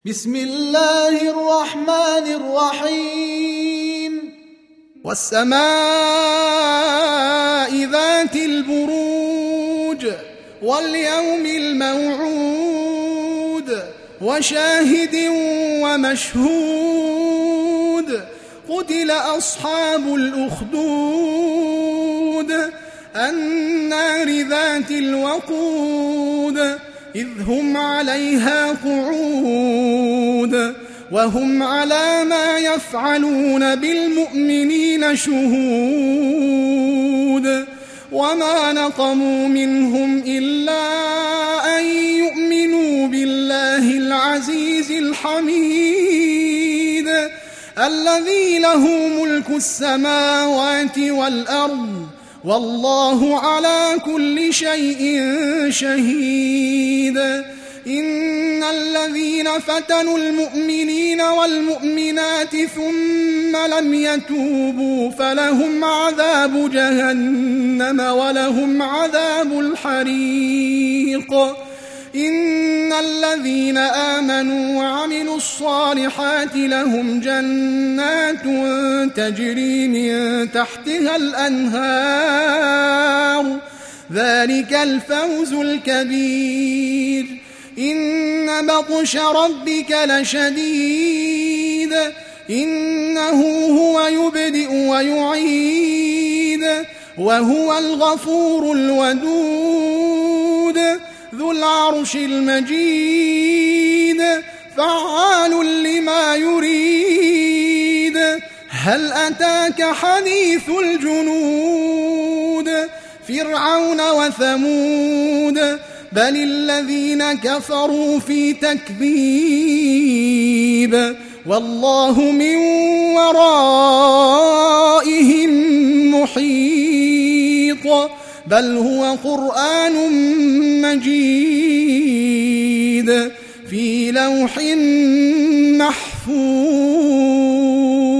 بسم الله الرحمن الرحيم والسماء ذات البروج واليوم الموعود وشاهد ومشهود قتل أصحاب الأخدود النار ذات الوقود إذ هم عليها قعود وهم على ما يفعلون بالمؤمنين شهود وما نقموا منهم إلا أن يؤمنوا بالله العزيز الحميد الذي له ملك السماوات والأرض والله على كل شيء شهيد إن الذين فتنوا المؤمنين والمؤمنات ثم لم يتوبوا فلهم عذاب جهنم ولهم عذاب الحريق إن الذين آمنوا وعملوا الصالحات لهم جنات تجري من تحتها الأنهار ذلك الفوز الكبير إن بطش ربك لشديد إنه هو يبدئ ويعيد وهو الغفور الودود ذو العرش المجيد فعال لما يريد هل أتاك حديث الجنود فرعون وثمود بل الذين كفروا في تكذيب والله من ورائهم محيط بل هو قرآن مجيد في لوح محفوظ.